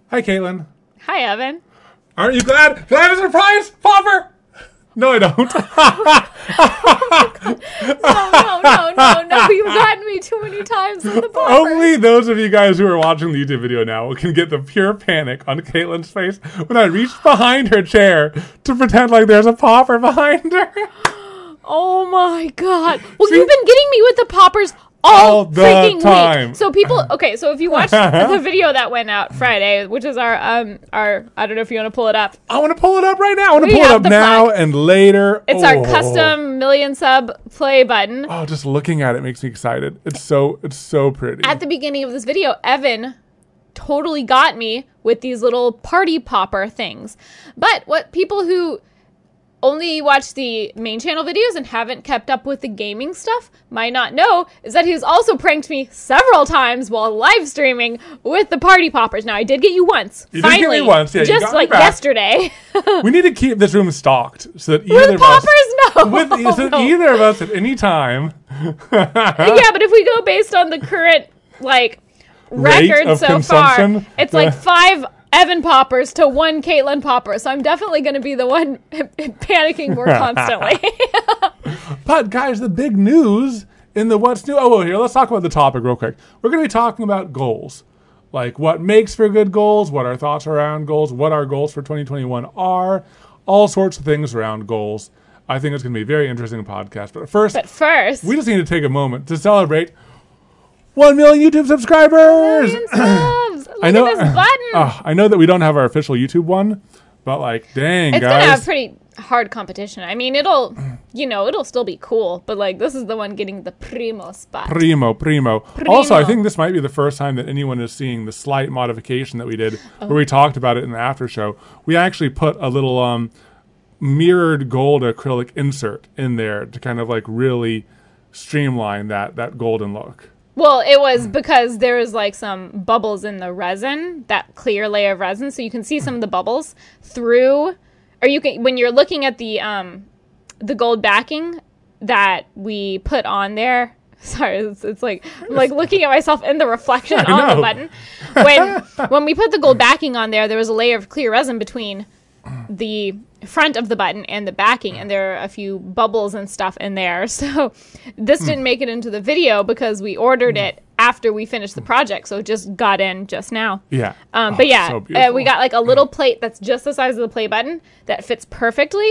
Hi, Caitlin. Hi, Evan. Aren't you glad? Do I have a surprise, Popper? No, I don't. No. You've gotten me too many times with the popper. Only those of you guys who are watching the YouTube video now can get the pure panic on Caitlin's face when I reached behind her chair to pretend like there's a popper behind her. Oh my God. Well, you've been getting me with the poppers all the freaking time. week. So so if you watch the video that went out Friday, which is our I don't know if you want to pull it up. I want to pull it up right now. I want to pull it up now flag. And later. It's our custom million sub play button. Oh, just looking at it makes me excited. It's so pretty. At the beginning of this video, Evan totally got me with these little party popper things. But what people who only watch the main channel videos and haven't kept up with the gaming stuff might not know is that he's also pranked me several times while live streaming with the party poppers. Now, I did get you once. You finally, did get me once, yeah. Just like yesterday. We need to keep this room stocked so that with either of us at any time. Yeah, but if we go based on the current record so far, it's like 5 Evan poppers to 1 Caitlin popper. So I'm definitely going to be the one panicking more constantly. But guys, the big news in the what's new. Oh, here, let's talk about the topic real quick. We're going to be talking about goals. Like what makes for good goals, what our thoughts around goals, what our goals for 2021 are, all sorts of things around goals. I think it's going to be a very interesting podcast. But first, we just need to take a moment to celebrate 1 million YouTube subscribers. 1 million subs. Look at this button. I know that we don't have our official YouTube one, but like, dang, it's guys. It's going to have pretty hard competition. I mean, it'll still be cool, but like, this is the one getting the primo spot. Primo. Also, I think this might be the first time that anyone is seeing the slight modification that we did, where we talked about it in the after show. We actually put a little mirrored gold acrylic insert in there to kind of like really streamline that golden look. Well, it was because there was like some bubbles in the resin, that clear layer of resin, so you can see some of the bubbles through, or you can, when you're looking at the gold backing that we put on there. Sorry, it's like I'm like looking at myself in the reflection on the button. When we put the gold backing on there, there was a layer of clear resin between the front of the button and the backing, and there are a few bubbles and stuff in there. So this didn't make it into the video because we ordered it after we finished the project, so it just got in just now. Yeah. But yeah, so we got like a little plate that's just the size of the play button that fits perfectly,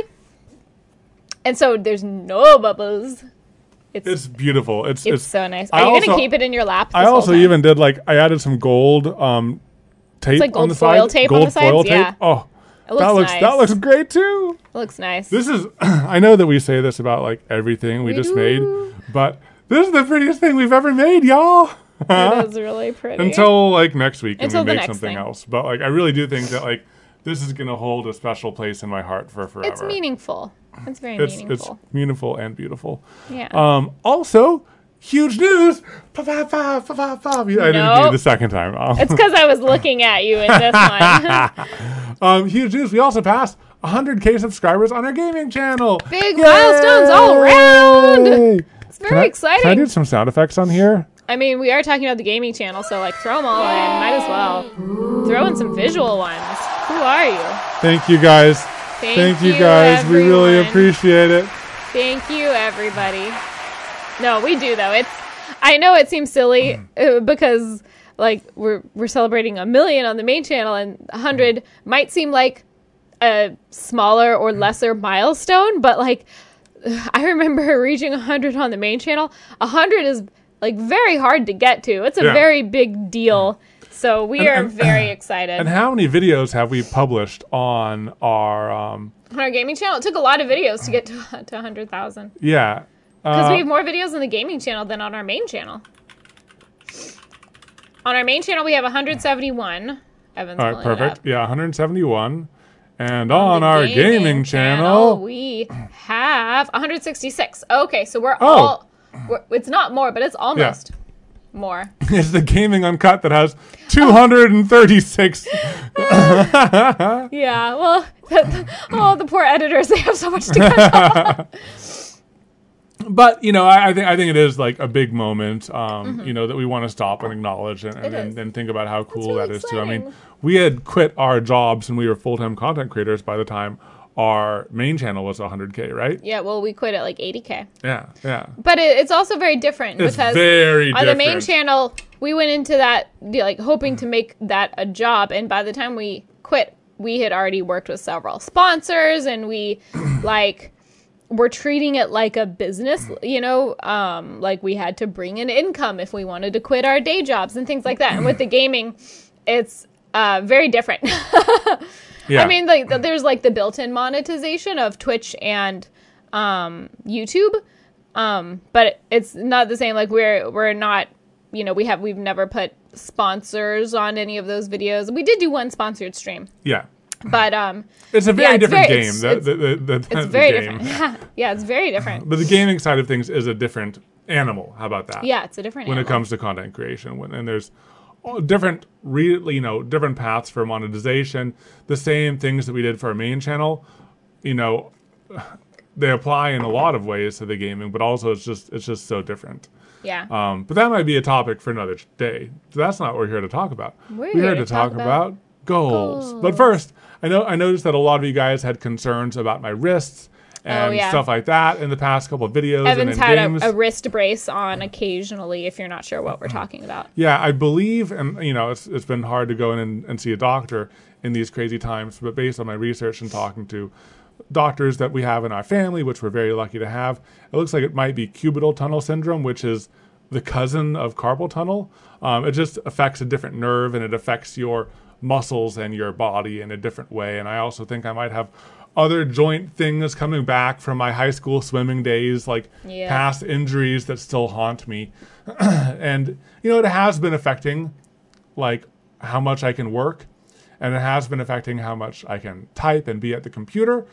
and so there's no bubbles. It's beautiful. It's so nice. Are you gonna keep it in your lap? I also even did I added some gold tape. It's like gold on the foil side. tape gold on the sides. Foil tape. Yeah. Oh. Nice. That looks great too. It looks nice. This is I know that we say this about like everything we just made, but this is the prettiest thing we've ever made, y'all. It is really pretty. Until like next week when we make something thing. else. But like I really do think that like this is gonna hold a special place in my heart for forever. It's meaningful. It's very meaningful. It's meaningful and beautiful. Yeah. Also, huge news! I didn't do it the second time. It's because I was looking at you in this one. Huge news! We also passed 100K subscribers on our gaming channel. Big milestones all around. It's very exciting. Can I do some sound effects on here? I mean, we are talking about the gaming channel, so like throw them all in. Might as well throw in some visual ones. Who are you? Thank you guys. Thank you guys. Everyone. We really appreciate it. Thank you, everybody. No, we do though. I know it seems silly because like we're celebrating 1 million on the main channel, and 100 might seem like a smaller or lesser milestone, but like I remember reaching 100 on the main channel. 100 is like very hard to get to. It's a very big deal. So we are very excited. And how many videos have we published on our gaming channel? It took a lot of videos to get to 100,000. Yeah. Because we have more videos on the gaming channel than on our main channel. On our main channel, we have 171. Evan's all right, perfect. Up. Yeah, 171. And on our gaming channel, we have 166. Okay, so it's not more, but it's almost more. It's the Gaming Uncut that has 236. Yeah, well, the poor editors, they have so much to cut off. But, I think it is like a big moment, that we want to stop and acknowledge and think about how cool that is too. I mean, we had quit our jobs and we were full-time content creators by the time our main channel was 100K, right? Yeah, well, we quit at like 80K. Yeah, yeah. But it's also very different It's because very on the main different. channel, we went into that like hoping to make that a job, and by the time we quit, we had already worked with several sponsors, and we like were treating it like a business, you know, like we had to bring in income if we wanted to quit our day jobs and things like that. And with the gaming, it's very different. Yeah. I mean, like there's like the built-in monetization of Twitch and YouTube, but it's not the same. Like we're not, you know, we've never put sponsors on any of those videos. We did do one sponsored stream, Yeah. but It's a very it's different very- game. it's very different. Yeah, it's very different. But the gaming side of things is a different animal. How about that? Yeah, it's a different When it animal. comes to content creation, and there's different, different paths for monetization. The same things that we did for our main channel, you know, they apply in a lot of ways to the gaming, but also it's just so different. Yeah. But that might be a topic for another day. So that's not what we're here to talk about. We're here to talk about goals. goals. But first, I noticed that a lot of you guys had concerns about my wrists and yeah. stuff like that in the past couple of videos Evans and in had games. a wrist brace on occasionally if you're not sure what we're talking about. Yeah, I believe, and you know, it's been hard to go in and see a doctor in these crazy times, but based on my research and talking to doctors that we have in our family, which we're very lucky to have, it looks like it might be cubital tunnel syndrome, which is the cousin of carpal tunnel. It just affects a different nerve, and it affects your muscles and your body in a different way. And I also think I might have other joint things coming back from my high school swimming days, like Yeah. past injuries that still haunt me. And, you know, it has been affecting, like, how much I can work, and it has been affecting how much I can type and be at the computer.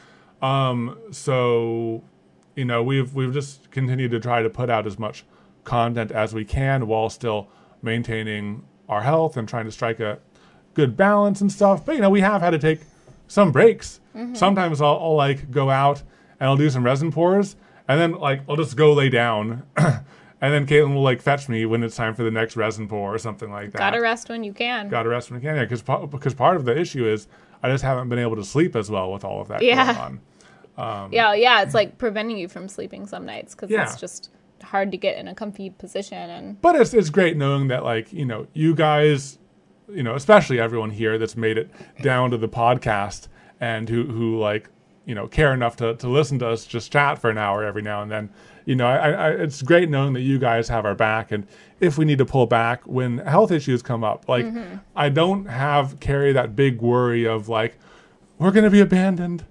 So, you know, we've just continued to try to put out as much content as we can while still maintaining our health and trying to strike a good balance and stuff. But, you know, we have had to take some breaks. Sometimes I'll like go out and I'll do some resin pours, and then like I'll just go lay down, and then Caitlin will like fetch me when it's time for the next resin pour or something like that. Gotta rest when you can. Gotta rest when you can, yeah, because part of the issue is I just haven't been able to sleep as well with all of that Yeah. going on. Yeah, it's like preventing you from sleeping some nights because Yeah. it's just hard to get in a comfy position. And But it's great knowing that, like, you know, you guys, you know, especially everyone here that's made it down to the podcast and who like, you know, care enough to listen to us just chat for an hour every now and then. You know, I it's great knowing that you guys have our back, and if we need to pull back when health issues come up, like I don't carry that big worry of like, we're going to be abandoned.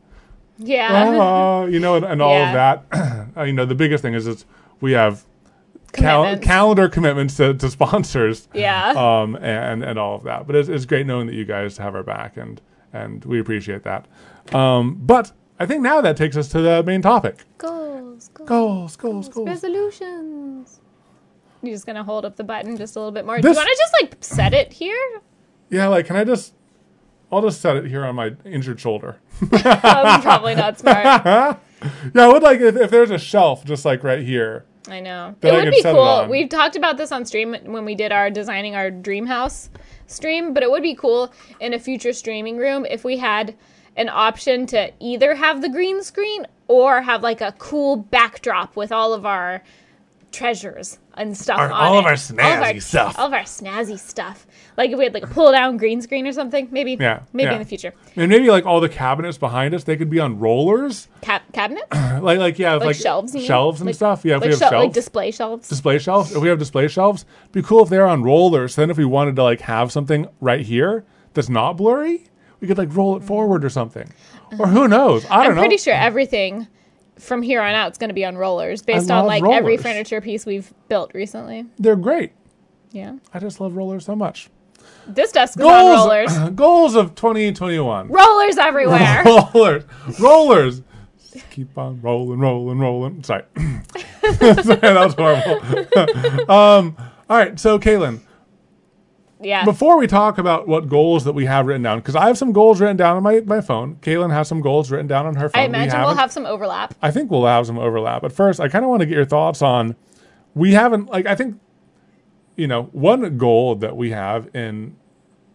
yeah, You know, and all of Yeah. that. You know, the biggest thing is we have Commitments. calendar commitments to sponsors. yeah. And all of that. But it's great knowing that you guys have our back, and we appreciate that. But I think now that takes us to the main topic. Goals. Resolutions. You're just gonna hold up the button just a little bit more. Do This- you want to just like set it here? Yeah, like, I'll just set it here on my injured shoulder. That's probably not smart. Yeah, I would like if there's a shelf just like right here. I know. That It I would could be set it cool. on. We've talked about this on stream when we did our designing our dream house stream, but it would be cool in a future streaming room if we had an option to either have the green screen or have like a cool backdrop with all of our treasures and stuff on all of it. our snazzy stuff. All of our snazzy stuff. Like if we had like a pull down green screen or something, maybe. Yeah, Maybe yeah. in the future. And maybe like all the cabinets behind us, they could be on rollers. Cabinets? Like Shelves, you mean? shelves and Like- stuff. Yeah, if we Like, have shelves. like display shelves. Display shelves. If we have display shelves, it'd be cool if they're on rollers. Then if we wanted to like have something right here that's not blurry, we could like roll it forward or something. Or who knows? I don't I'm know. pretty sure everything from here on out is going to be on rollers based on love like every rollers. furniture piece we've built recently. They're great. Yeah. I just love rollers so much. This desk is on rollers. Goals of 2021. Rollers everywhere. Rollers. Just keep on rolling. Sorry. Sorry, that was horrible. All right, so Caitlin, Yeah. before we talk about what goals that we have written down, because I have some goals written down on my phone. Caitlin has some goals written down on her phone. I imagine we'll have some overlap. I think we'll have some overlap. But first, I kind of want to get your thoughts on, we haven't, like, I think, you know, one goal that we have in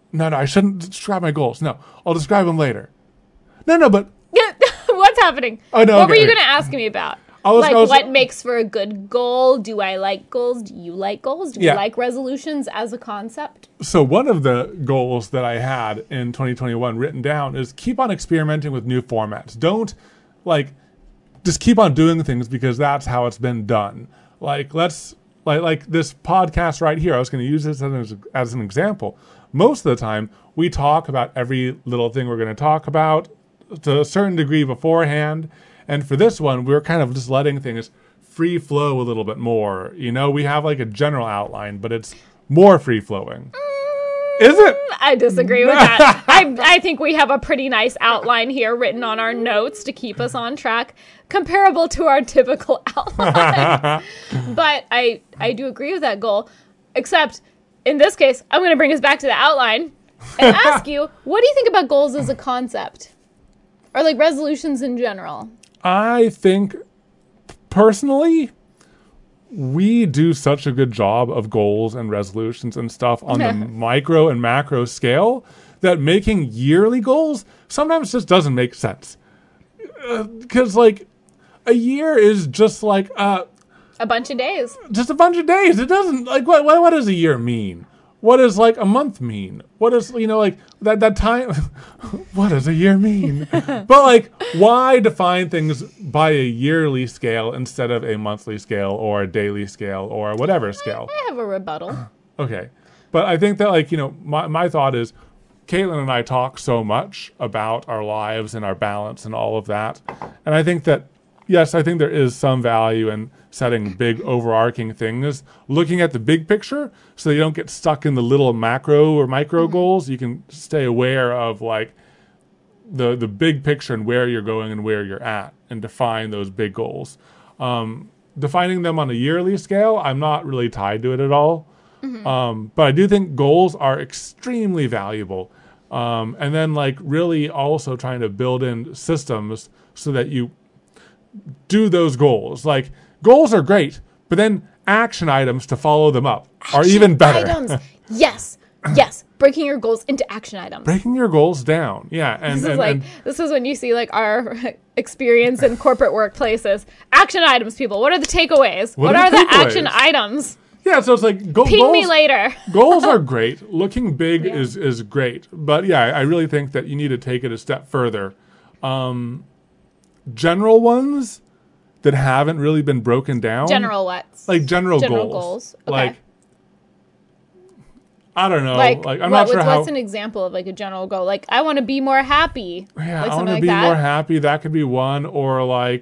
No, I shouldn't describe my goals. No, I'll describe them later. No, but What's happening? Oh, no, what okay, were you okay. going to ask me about? I was- What makes for a good goal? Do I like goals? Do you like goals? Do Yeah. you like resolutions as a concept? So one of the goals that I had in 2021 written down is keep on experimenting with new formats. Don't just keep on doing things because that's how it's been done. Let's this podcast right here. I was going to use this as an example. Most of the time, we talk about every little thing we're going to talk about to a certain degree beforehand. And for this one, we're kind of just letting things free flow a little bit more. We have a general outline, but it's more free flowing. Is it? I disagree with that. I think we have a pretty nice outline here written on our notes to keep us on track, comparable to our typical outline. But I do agree with that goal, except in this case, I'm going to bring us back to the outline and ask you, what do you think about goals as a concept? Or resolutions in general? I think, personally, we do such a good job of goals and resolutions and stuff on the micro and macro scale that making yearly goals sometimes just doesn't make sense. Because, a year is just a bunch of days. Just a bunch of days. It doesn't, what does a year mean? What does a month mean? What is that time? What does a year mean? But why define things by a yearly scale instead of a monthly scale or a daily scale or whatever scale? I have a rebuttal. Okay, but I think that my thought is, Caitlin and I talk so much about our lives and our balance and all of that, and I think that yes, I think there is some value in setting big overarching things, looking at the big picture so you don't get stuck in the little macro or micro goals. You can stay aware of the big picture and where you're going and where you're at and define those big goals. Defining them on a yearly scale, I'm not really tied to it at all. But I do think goals are extremely valuable. And then really also trying to build in systems so that you do those goals. Goals are great, but then action items to follow them up are even better. Items. Yes. Breaking your goals into action items. Breaking your goals down. Yeah. And this is when you see our experience in corporate workplaces. Action items, people. What are the takeaways? What are the action items? Yeah, so it's Ping goals, me later. Goals are great. Looking big is great. But yeah, I really think that you need to take it a step further. General ones that haven't really been broken down. General what? General goals. Okay. I don't know. I'm not sure how. What's an example of a general goal? I want to be more happy. Yeah, I want to be more happy. That could be one. Or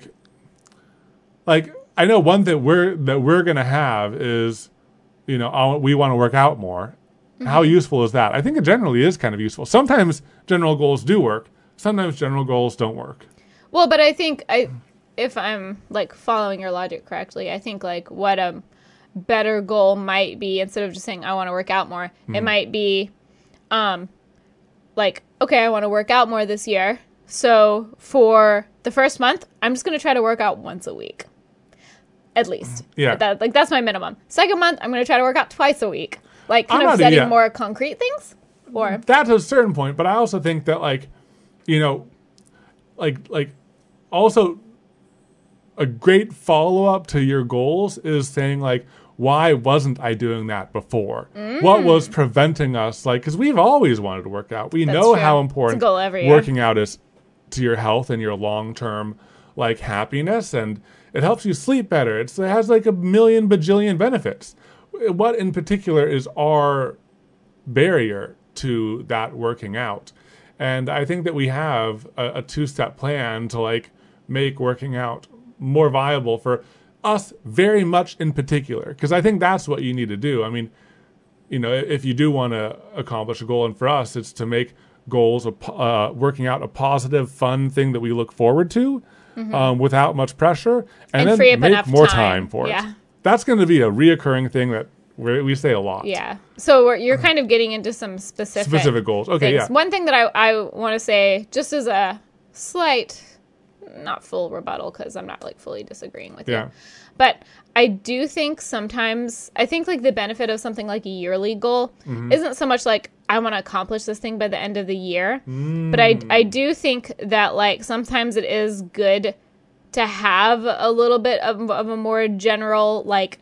I know one that we're gonna have is, we want to work out more. Mm-hmm. How useful is that? I think it generally is kind of useful. Sometimes general goals do work. Sometimes general goals don't work. Well, but I think if I'm following your logic correctly, I think what a better goal might be, instead of just saying I want to work out more, it might be okay, I want to work out more this year. So for the first month, I'm just going to try to work out once a week. At least. Yeah. That's my minimum. Second month, I'm going to try to work out twice a week. Setting more concrete things? Or that's a certain point, but I also think that also a great follow-up to your goals is saying why wasn't I doing that before? What was preventing us? Because we've always wanted to work out. We know true. how important It's a goal every year. working out is to your health and your long-term happiness, and it helps you sleep better. It has a million bajillion benefits. What in particular is our barrier to that working out? And I think that we have a two-step plan to make working out more viable for us very much in particular. Because I think that's what you need to do. I mean, if you do want to accomplish a goal, and for us, it's to make goals, working out a positive, fun thing that we look forward to without much pressure, and then free up make enough more time. time for Yeah. it. That's going to be a reoccurring thing that we say a lot. Yeah. So you're kind of getting into some specific goals. Okay, things. yeah. One thing that I want to say, just as a slight, not full rebuttal, because I'm not fully disagreeing with you, but I do think sometimes, the benefit of something like a yearly goal isn't so much I want to accomplish this thing by the end of the year. But I do think that like sometimes it is good to have a little bit of a more general like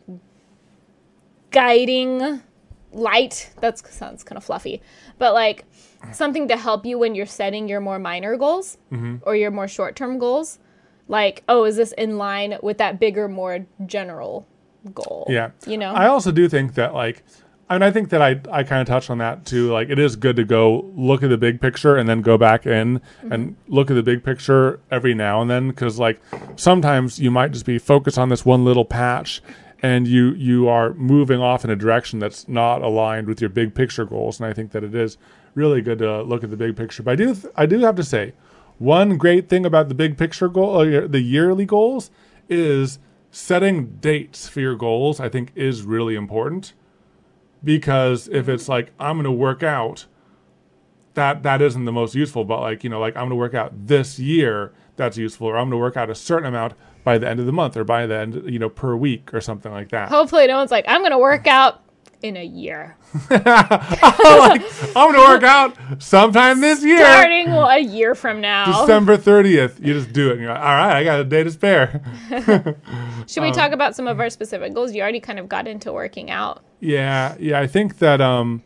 guiding light. That sounds kind of fluffy, but like something to help you when you're setting your more minor goals or your more short-term goals. Like, oh, is this in line with that bigger, more general goal? Yeah. You know? I also do think that, like, I mean, I think that I kind of touched on that too. Like, it is good to go look at the big picture and then go back in and look at the big picture every now and then. Because, like, sometimes you might just be focused on this one little patch and you are moving off in a direction that's not aligned with your big picture goals. And I think that it is really good to look at the big picture. But I do have to say, one great thing about the big picture goal, or the yearly goals, is setting dates for your goals. I think is really important, because if it's like, I'm going to work out, that isn't the most useful. But like, you know, like, I'm going to work out this year, that's useful. Or I'm going to work out a certain amount by the end of the month, or by the end, you know, per week or something like that. Hopefully no one's like, I'm going to work out in a year. Like, I'm going to work out sometime this year. Starting a year from now. December 30th. You just do it. And you're like, all right, I got a day to spare. Should we talk about some of our specific goals? You already kind of got into working out. Yeah. I think that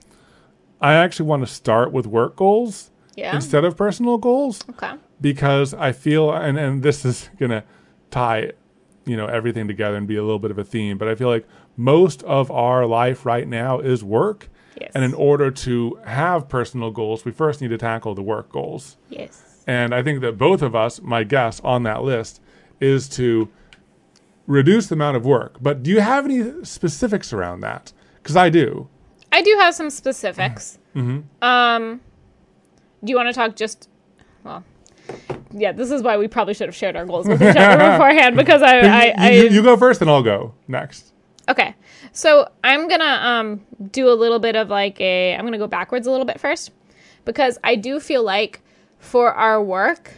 I actually want to start with work goals instead of personal goals. Okay. Because I feel, and this is going to tie, you know, everything together and be a little bit of a theme, but I feel like most of our life right now is work. Yes. And in order to have personal goals, we first need to tackle the work goals. Yes. And I think that both of us, my guess on that list, is to reduce the amount of work. But do you have any specifics around that? Because I do. I do have some specifics. Mm-hmm. Do you want to talk just, well, yeah, this is why we probably should have shared our goals with each other beforehand, because you go first and I'll go next. Okay. So I'm going to do a little bit of like I'm going to go backwards a little bit first, because I do feel like for our work,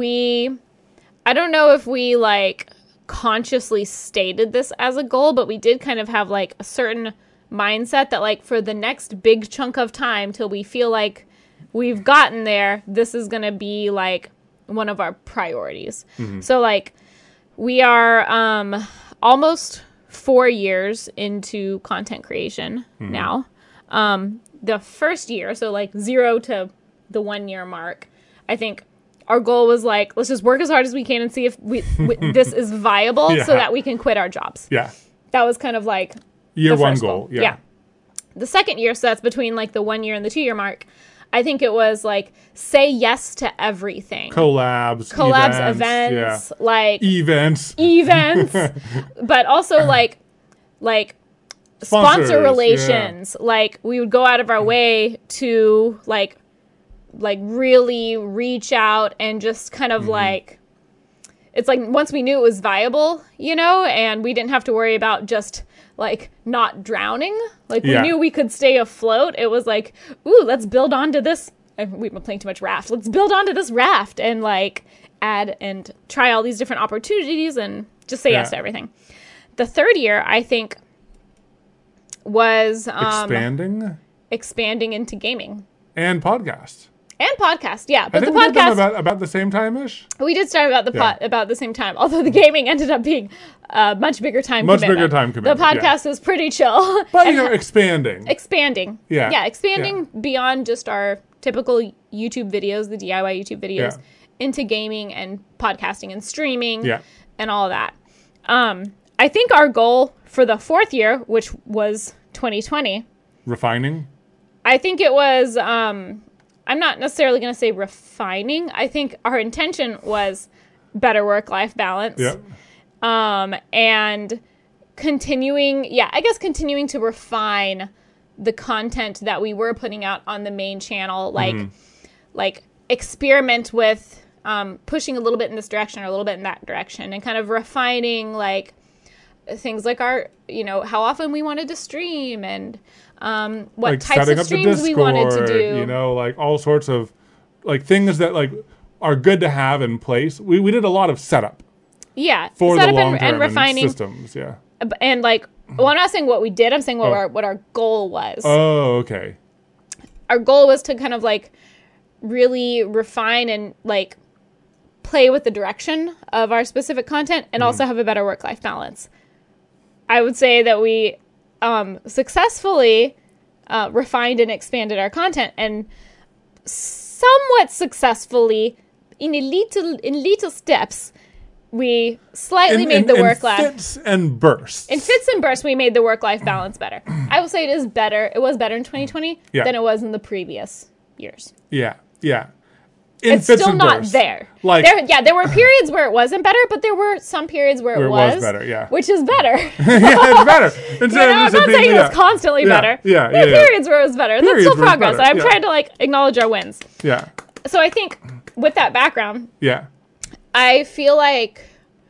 I don't know if we like consciously stated this as a goal, but we did kind of have like a certain mindset that like for the next big chunk of time till we feel like we've gotten there, this is going to be like one of our priorities. Mm-hmm. So like we are almost 4 years into content creation now. The first year, so like 0 to the 1 year mark, I think our goal was like, let's just work as hard as we can and see if this is viable so that we can quit our jobs. Yeah. That was kind of like year one goal. Yeah. The second year, so that's between like the 1 year and the 2 year mark, I think it was like say yes to everything. Collabs, events, like events, but also like sponsor relations. Yeah. Like we would go out of our way to like really reach out and just kind of like, it's like once we knew it was viable, you know, and we didn't have to worry about just like not drowning. Like we knew we could stay afloat. It was like, ooh, let's build onto this. We've been playing too much raft. Let's build onto this raft and like add and try all these different opportunities and just say yes to everything. The third year, I think, was expanding into gaming and podcasts. And podcast, yeah. But I think the podcast we did them about the same time-ish. We did start about the same time, although the gaming ended up being a much bigger time commitment. The podcast was pretty chill. But, you know, expanding. Yeah. Yeah, expanding beyond just our typical YouTube videos, the DIY YouTube videos, into gaming and podcasting and streaming and all of that. I think our goal for the fourth year, which was 2020. Refining? I think it was... I'm not necessarily going to say refining. I think our intention was better work-life balance. Yep. And continuing to refine the content that we were putting out on the main channel, like experiment with pushing a little bit in this direction or a little bit in that direction, and kind of refining like things like our, you know, how often we wanted to stream and what like types of streams we wanted to do. You know, like all sorts of like things that like are good to have in place. We did a lot of setup. Yeah. For setup the long term and refining systems. Yeah. And like, well, I'm not saying what we did. I'm saying what our goal was. Oh, okay. our goal was to kind of like really refine and like play with the direction of our specific content and also have a better work-life balance. I would say that we successfully refined and expanded our content, and somewhat successful in little steps. We slightly made the work-life... fits and bursts. In fits and bursts, we made the work-life balance better. I will say it is better. It was better in 2020 than it was in the previous years. Yeah. It's still not there. Like, there were periods where it wasn't better, but there were some periods where it was better, yeah. Which is better. Yeah, it's better. I'm not saying it was constantly better. There were periods where it was better. That's still progress. I'm trying to like acknowledge our wins. Yeah. So I think with that background, I feel like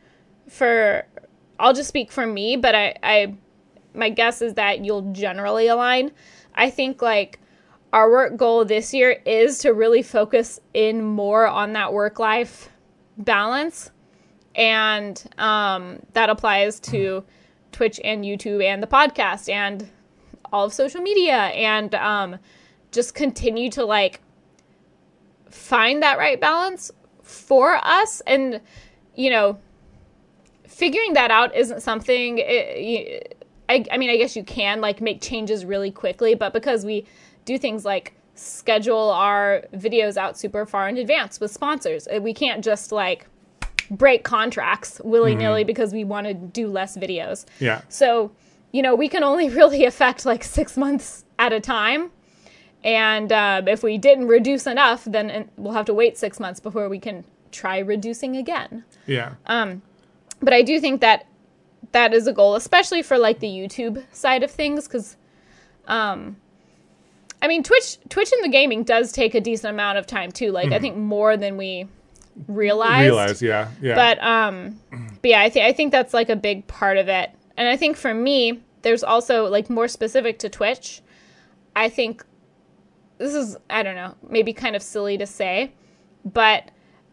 I'll just speak for me, but my guess is that you'll generally align. I think like our work goal this year is to really focus in more on that work-life balance. And that applies to Twitch and YouTube and the podcast and all of social media, and just continue to like find that right balance for us. And, you know, figuring that out isn't something, I mean, I guess you can like make changes really quickly, but because we do things like schedule our videos out super far in advance with sponsors, we can't just like break contracts willy-nilly because we want to do less videos. Yeah. So, you know, we can only really affect like 6 months at a time. And if we didn't reduce enough, then we'll have to wait 6 months before we can try reducing again. Yeah. But I do think that that is a goal, especially for like the YouTube side of things, because I mean, Twitch in the gaming does take a decent amount of time too. Like I think more than we realized. Yeah. But yeah, I think that's like a big part of it. And I think for me, there's also like more specific to Twitch. I think this is, I don't know, maybe kind of silly to say, but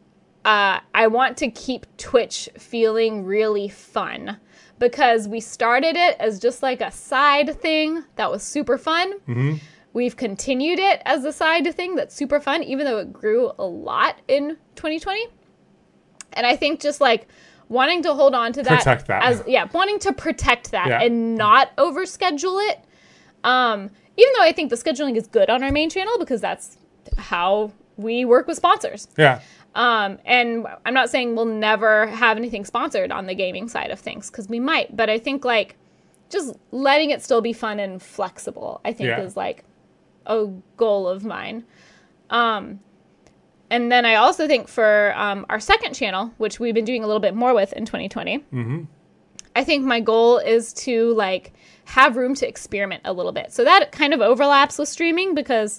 I want to keep Twitch feeling really fun, because we started it as just like a side thing that was super fun. Mm-hmm. We've continued it as a side thing that's super fun, even though it grew a lot in 2020. And I think just like wanting to hold on to that. Protect that. Wanting to protect that and not overschedule it. Even though I think the scheduling is good on our main channel, because that's how we work with sponsors. Yeah. And I'm not saying we'll never have anything sponsored on the gaming side of things, because we might. But I think like just letting it still be fun and flexible, I think is like a goal of mine. And then I also think for our second channel, which we've been doing a little bit more with in 2020, I think my goal is to like have room to experiment a little bit. So that kind of overlaps with streaming, because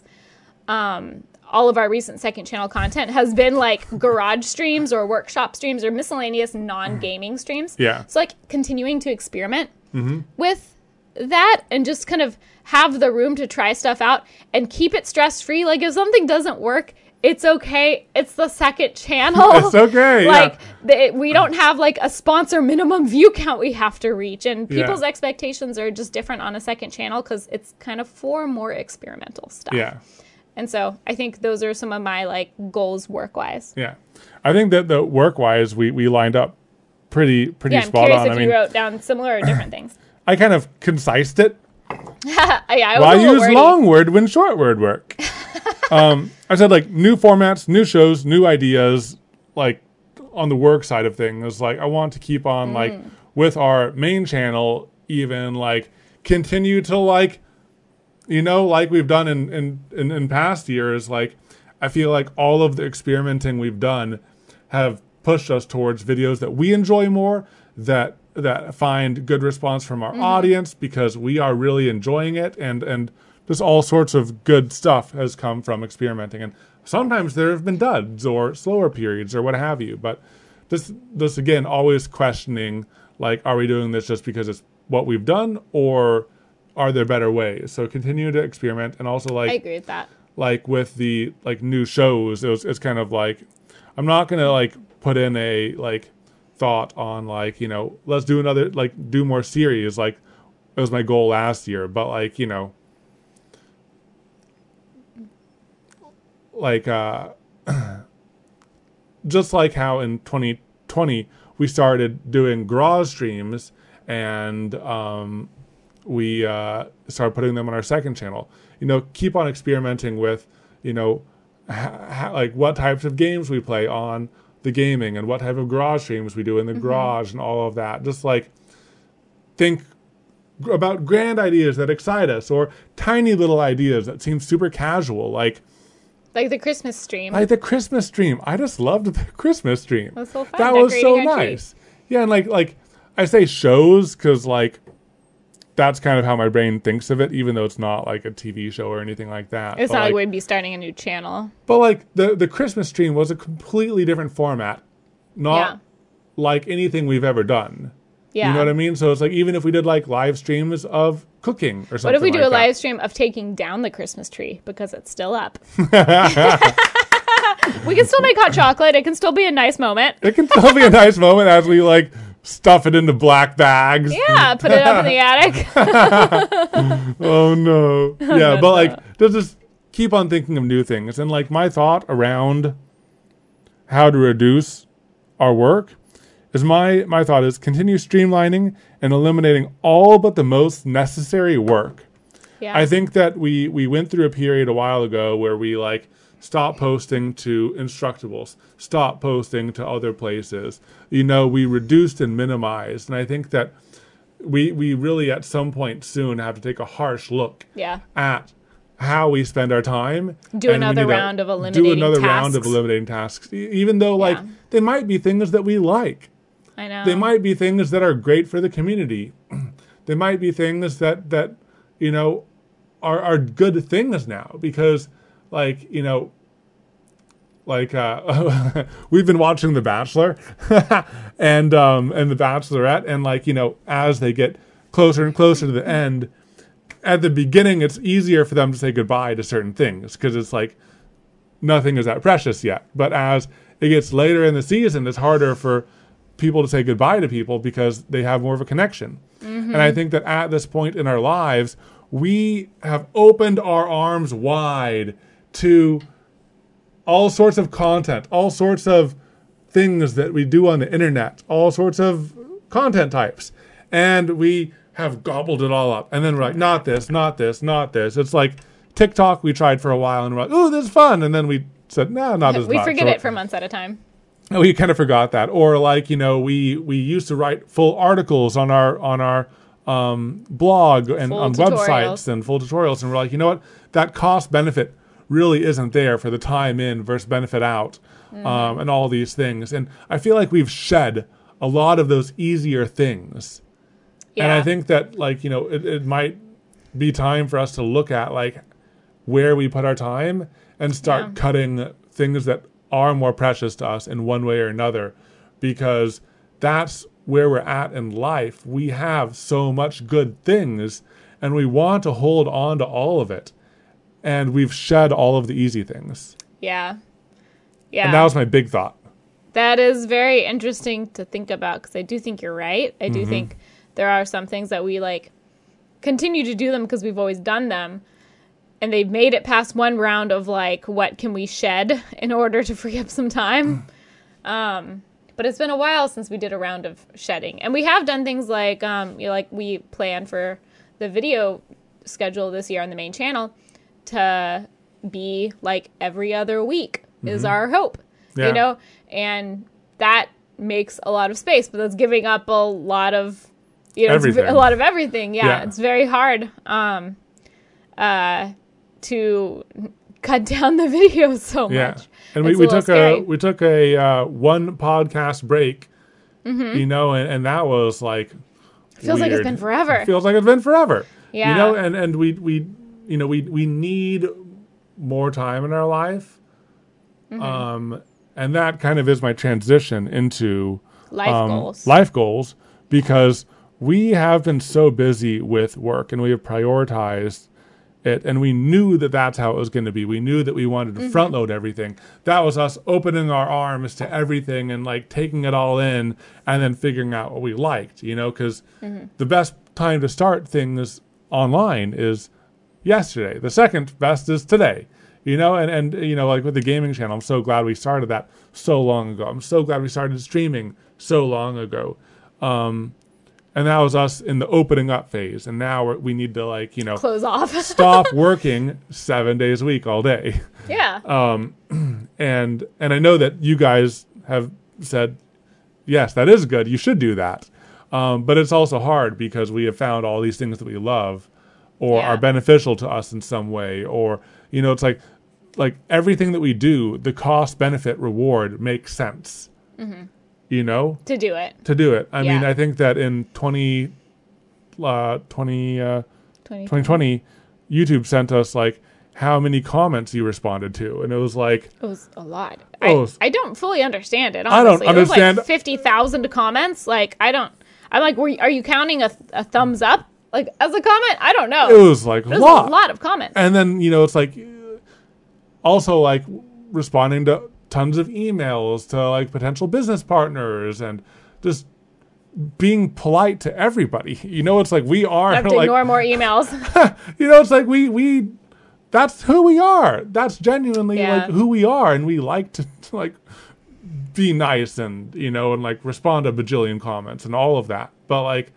all of our recent second channel content has been like garage streams or workshop streams or miscellaneous non-gaming streams. Yeah. So like continuing to experiment with that and just kind of have the room to try stuff out and keep it stress-free. Like if something doesn't work, it's okay. It's the second channel. It's okay. Like we don't have like a sponsor minimum view count we have to reach, and people's expectations are just different on a second channel because it's kind of for more experimental stuff. Yeah. And so I think those are some of my like goals work-wise. Yeah. I think that the work-wise we lined up pretty spot on. I'm curious if you wrote down similar or different things. I kind of concised it. I was use long word when short word work. I said like new formats, new shows, new ideas, like on the work side of things. Like I want to keep on like with our main channel, even like continue to like, you know, like we've done in past years. Like I feel like all of the experimenting we've done have pushed us towards videos that we enjoy more, that find good response from our audience, because we are really enjoying it, and just all sorts of good stuff has come from experimenting. And sometimes there have been duds or slower periods or what have you, but this again, always questioning, like, are we doing this just because it's what we've done, or are there better ways? So continue to experiment. And also, like, I agree with that. Like with the like new shows, it's kind of like, I'm not gonna like put in a like thought on like, you know, let's do another, like do more series, like it was my goal last year, but like, you know, like just like how in 2020 we started doing garage streams, and we started putting them on our second channel. Keep on experimenting with, like what types of games we play on the gaming, and what type of garage streams we do in the garage, and all of that. Just like think about grand ideas that excite us, or tiny little ideas that seem super casual, like the Christmas stream. Like the Christmas stream. I just loved the Christmas stream. It was so fun. That was so Decorating our nice. Yeah, and like I say shows because like that's kind of how my brain thinks of it, even though it's not like a TV show or anything like that. It's not like we'd be starting a new channel. But like the Christmas stream was a completely different format, not like anything we've ever done. Yeah. You know what I mean? So it's like even if we did like live streams of cooking or something. What if we do like a that? live stream of taking down the Christmas tree because it's still up? We can still make hot chocolate. It can still be a nice moment. It can still be a nice moment as we like stuff it into black bags. Yeah, put it up in the attic. Oh no. Yeah, but like just keep on thinking of new things. And like my thought around how to reduce our work is my thought is continue streamlining and eliminating all but the most necessary work. Yeah. I think that we went through a period a while ago where we like stopped posting to Instructables, stopped posting to other places. We reduced and minimized. And I think that we really at some point soon have to take a harsh look at how we spend our time. Do another round of eliminating tasks. Even though like they might be things that we like. I know. They might be things that are great for the community. They might be things that are good things now because like we've been watching The Bachelor and The Bachelorette, and like as they get closer and closer to the end, at the beginning it's easier for them to say goodbye to certain things because it's like nothing is that precious yet. But as it gets later in the season, it's harder for people to say goodbye to people because they have more of a connection. And I think that at this point in our lives, we have opened our arms wide to all sorts of content, all sorts of things that we do on the internet, all sorts of content types. And we have gobbled it all up. And then we're like, not this, not this, not this. It's like TikTok we tried for a while and we're like, oh, this is fun. And then we said, no, not as much. We forget it for months at a time. We kind of forgot that. Or like, we used to write full articles on our blog and on websites and full tutorials. And we're like, you know what? That cost benefit really isn't there for the time in versus benefit out, and all these things. And I feel like we've shed a lot of those easier things. Yeah. And I think that like, it might be time for us to look at like where we put our time and start cutting things that are more precious to us in one way or another, because that's where we're at in life. We have so much good things and we want to hold on to all of it. And we've shed all of the easy things. Yeah. Yeah. And that was my big thought. That is very interesting to think about because I do think you're right. I do think there are some things that we like continue to do them because we've always done them. And they've made it past one round of like, what can we shed in order to free up some time? But it's been a while since we did a round of shedding. And we have done things like, like we plan for the video schedule this year on the main channel to be like every other week is our hope, and that makes a lot of space, but that's giving up a lot of, everything. A lot of everything. Yeah. It's very hard, to cut down the videos so much. And we took a one podcast break, and that was like, feels like it's been forever. It feels like it's been forever. Yeah. And we need more time in our life. And that kind of is my transition into life goals, because we have been so busy with work and we have prioritized it, and we knew that that's how it was going to be. We knew that we wanted to front load everything. That was us opening our arms to everything and like taking it all in and then figuring out what we liked, because the best time to start things online is yesterday. The second best is today, You know, and like with the gaming channel, I'm so glad we started that so long ago. I'm so glad we started streaming so long ago. And that was us in the opening up phase. And now we need to close off. stop working 7 days a week all day. Yeah. And I know that you guys have said, yes, that is good. You should do that. But it's also hard because we have found all these things that we love or are beneficial to us in some way. Or, it's like everything that we do, the cost, benefit, reward makes sense. Mm-hmm. To do it. I mean, I think that in 2020, YouTube sent us how many comments you responded to, and it was a lot. I don't fully understand it. Honestly. I don't understand. It was 50,000 comments. I'm are you counting a thumbs up as a comment? I don't know. It was a lot of comments. And then it's also responding to tons of emails to potential business partners and just being polite to everybody. It's we are. I have to ignore more emails. It's we that's who we are. That's genuinely who we are, and we like to be nice and and respond to a bajillion comments and all of that. But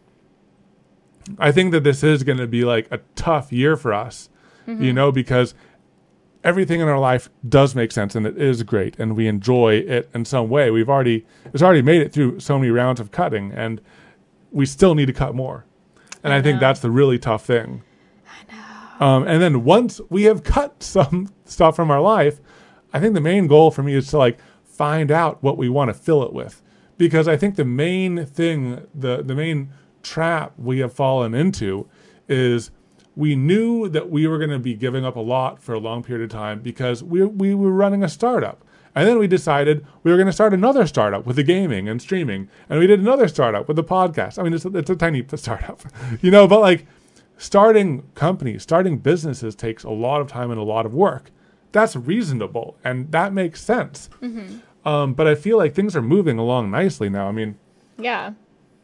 I think that this is going to be a tough year for us, because everything in our life does make sense and it is great and we enjoy it in some way. It's already made it through so many rounds of cutting, and we still need to cut more. And I think that's the really tough thing. And then once we have cut some stuff from our life, I think the main goal for me is to find out what we want to fill it with. Because I think the main thing, the main trap we have fallen into is we knew that we were going to be giving up a lot for a long period of time because we were running a startup. And then we decided we were going to start another startup with the gaming and streaming. And we did another startup with the podcast. I mean, it's a tiny startup, but starting companies, starting businesses takes a lot of time and a lot of work. That's reasonable, and that makes sense. Mm-hmm. But I feel like things are moving along nicely now. I mean, yeah.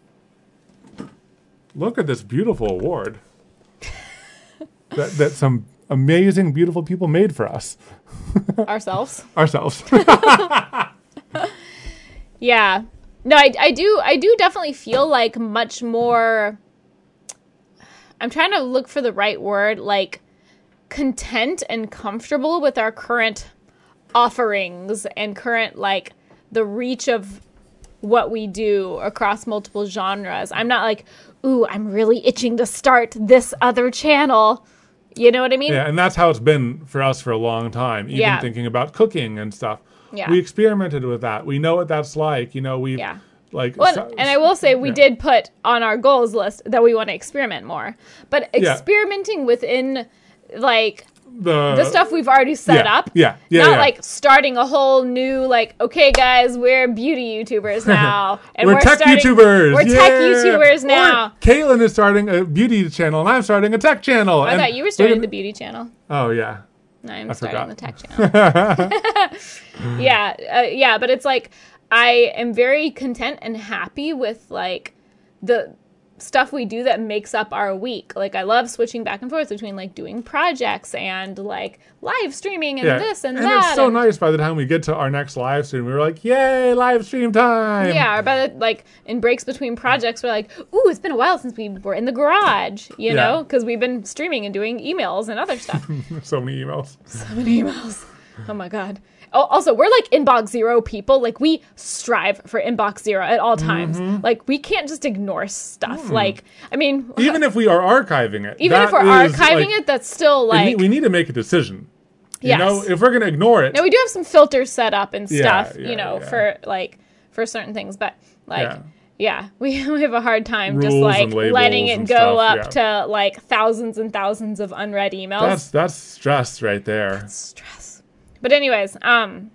Look at this beautiful award that some amazing, beautiful people made for us. Ourselves. Yeah. No, I do definitely feel much more. I'm trying to look for the right word, content and comfortable with our current offerings and current, the reach of what we do across multiple genres. I'm not ooh, I'm really itching to start this other channel. You know what I mean? Yeah, and that's how it's been for us for a long time, even thinking about cooking and stuff. Yeah. We experimented with that. We know what that's like. And I will say we did put on our goals list that we want to experiment more. But experimenting within the stuff we've already set up. Not starting a whole new okay guys, we're beauty YouTubers now. And we're tech YouTubers. We're tech YouTubers now. Or Caitlin is starting a beauty channel and I'm starting a tech channel. I thought you were starting the beauty channel. Oh yeah. I'm starting the tech channel. But it's I am very content and happy with the stuff we do that makes up our week. I love switching back and forth between doing projects and live streaming and this and that. And it's so nice by the time we get to our next live stream, we were yay, live stream time. Yeah, or by the in breaks between projects, we're ooh, it's been a while since we were in the garage, you know, because we've been streaming and doing emails and other stuff. So many emails. Oh my God. Also, we're inbox zero people. We strive for inbox zero at all times. Mm-hmm. We can't just ignore stuff. Even if we are archiving it. Even if we're archiving it, that's still we need to make a decision. You know, if we're going to ignore it. Now, we do have some filters set up and stuff, for certain things. But, we have a hard time Rules just, letting it go up to, thousands and thousands of unread emails. That's stress right there. That's stress. But anyways, I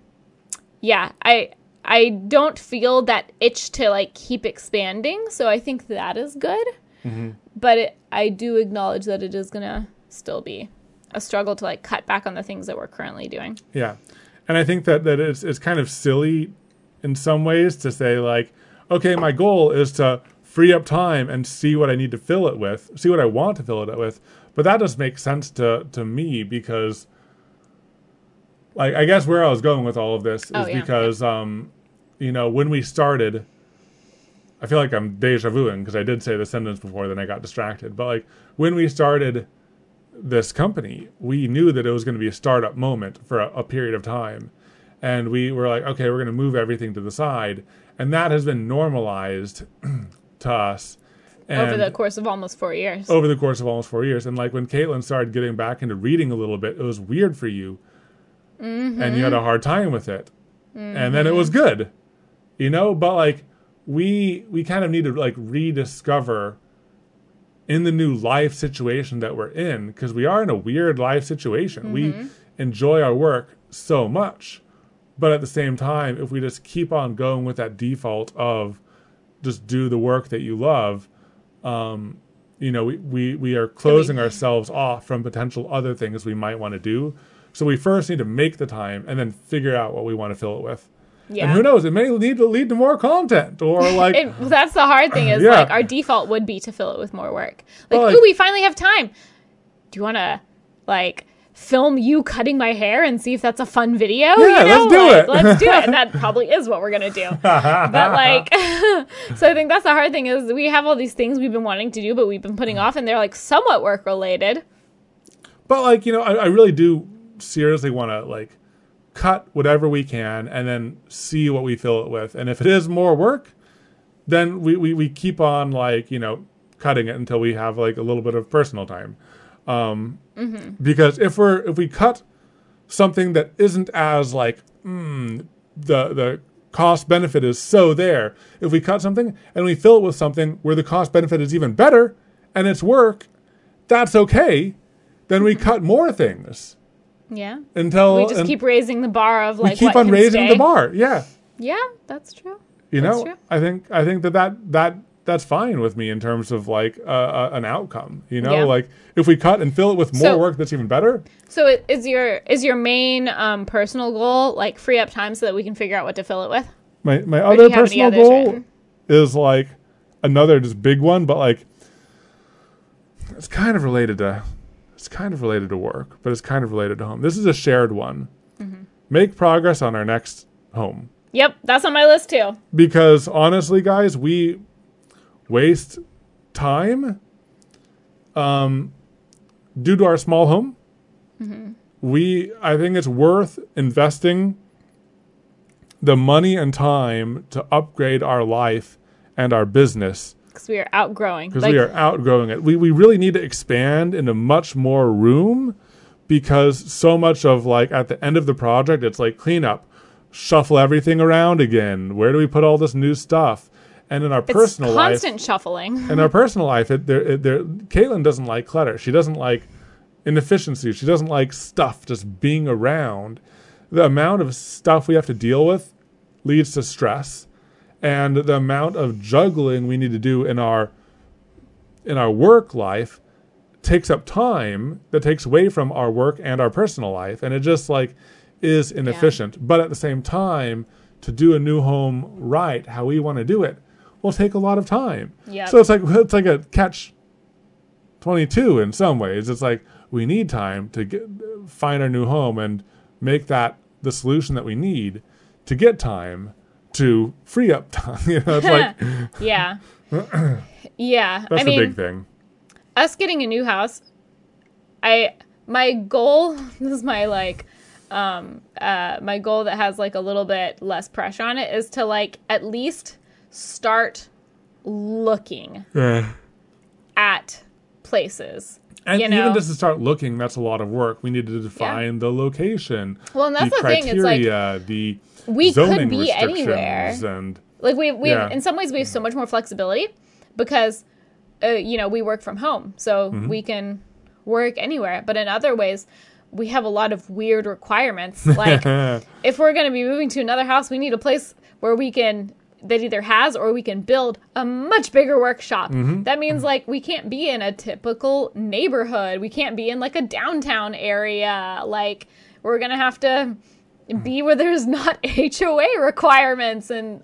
don't feel that itch to keep expanding, so I think that is good. Mm-hmm. But I do acknowledge that it is gonna still be a struggle to cut back on the things that we're currently doing. Yeah, and I think that it's kind of silly in some ways to say okay, my goal is to free up time and see what I need to fill it with, see what I want to fill it with. But that does make sense to me because like, I guess where I was going with all of this is because, when we started, I feel like I'm deja vuing because I did say the sentence before, then I got distracted. But like when we started this company, we knew that it was going to be a startup moment for a period of time. And we were like, okay, we're going to move everything to the side. And that has been normalized to us. And over the course of almost 4 years. Over the course of almost 4 years. And like when Caitlin started getting back into reading a little bit, it was weird for you. Mm-hmm. And you had a hard time with it. Mm-hmm. And then it was good. But like we kind of need to like rediscover in the new life situation that we're in, because we are in a weird life situation. Mm-hmm. We enjoy our work so much. But at the same time, if we just keep on going with that default of just do the work that you love, we are closing ourselves off from potential other things we might want to do. So we first need to make the time and then figure out what we want to fill it with. Yeah. And who knows, it may need to lead to more content or like... that's the hard thing is like our default would be to fill it with more work. Like, ooh, we finally have time. Do you want to like film you cutting my hair and see if that's a fun video? Yeah, let's do it. Let's do it. And that probably is what we're going to do. But like, so I think that's the hard thing is we have all these things we've been wanting to do, but we've been putting off and they're like somewhat work related. But like, I really do seriously want to like cut whatever we can and then see what we fill it with. And if it is more work, then we keep on like, cutting it until we have like a little bit of personal time. Because if we cut something that isn't as like, the cost benefit is so there, if we cut something and we fill it with something where the cost benefit is even better and it's work, that's okay. Then we cut more things. Yeah. Until we just keep raising the bar of like we keep what on raising the bar. Yeah. Yeah, that's true. That's true. I think that's fine with me in terms of like an outcome. Like if we cut and fill it with more work, that's even better. So is your main personal goal like free up time so that we can figure out what to fill it with? My other personal goal is like another just big one, but like it's kind of related to work, but it's kind of related to home. This is a shared one. Mm-hmm. Make progress on our next home. Yep, that's on my list too. Because honestly, guys, we waste time due to our small home. Mm-hmm. I think it's worth investing the money and time to upgrade our life and our business. Because we are outgrowing. We are outgrowing it. We really need to expand into much more room because so much of like at the end of the project, it's like clean up, shuffle everything around again. Where do we put all this new stuff? And in our personal life, constant shuffling. In our personal life, Caitlin doesn't like clutter. She doesn't like inefficiency. She doesn't like stuff just being around. The amount of stuff we have to deal with leads to stress. And the amount of juggling we need to do in our work life takes up time that takes away from our work and our personal life. And it just like is inefficient. Yeah. But at the same time, to do a new home right, how we want to do it, will take a lot of time. Yep. So it's like a catch-22 in some ways. It's like we need time to find our new home and make that the solution that we need to get time to free up time. It's like yeah. Yeah. That's the big thing. Us getting a new house, my goal, this is my like my goal that has like a little bit less pressure on it is to like at least start looking at places. And even just to start looking, that's a lot of work. We need to define the location. Well, and that's the thing. It's like the we could be anywhere. And like we in some ways we have so much more flexibility because we work from home, so we can work anywhere. But in other ways, we have a lot of weird requirements. Like if we're going to be moving to another house, we need a place where we can that either has or we can build a much bigger workshop. Mm-hmm. That means like we can't be in a typical neighborhood. We can't be in like a downtown area. Like we're going to have to be where there's not HOA requirements and